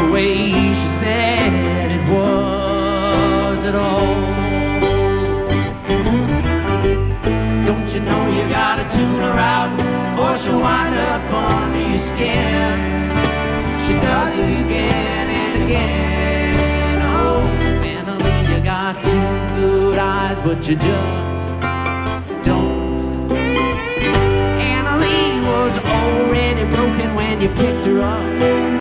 the way she said it was at all. Don't you know you gotta tune her out, or she'll wind up under your skin. She does it again and again. Oh, Annalie, you got two good eyes, but you just don't. Annalie was already broken when you picked her up.